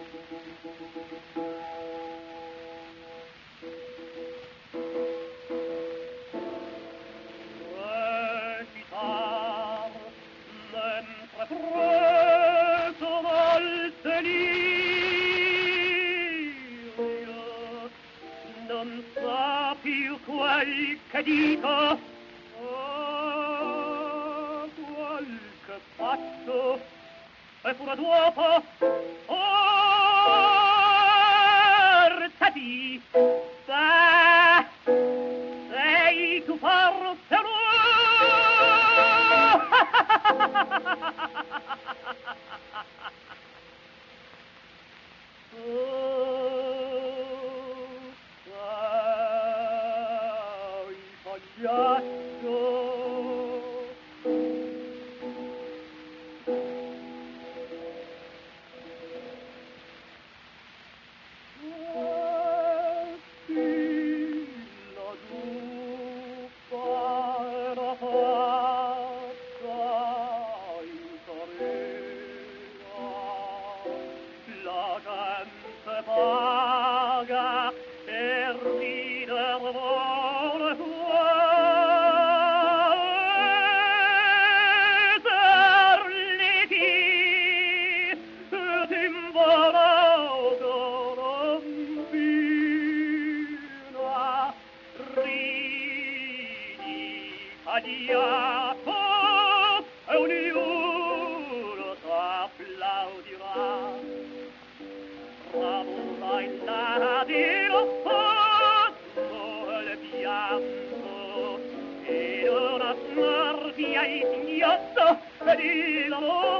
Recitar mentre preso dal delirio non sa più quel che dica, qualche passo e pure dopo ortati sei tu forse la gente paga per rider vuole per liti timbalato rombina ridi tagliato e ognuno t'applaudirà. Bravura in ladino fondo il pianto e una smarvia in singhiozzo e di lavoro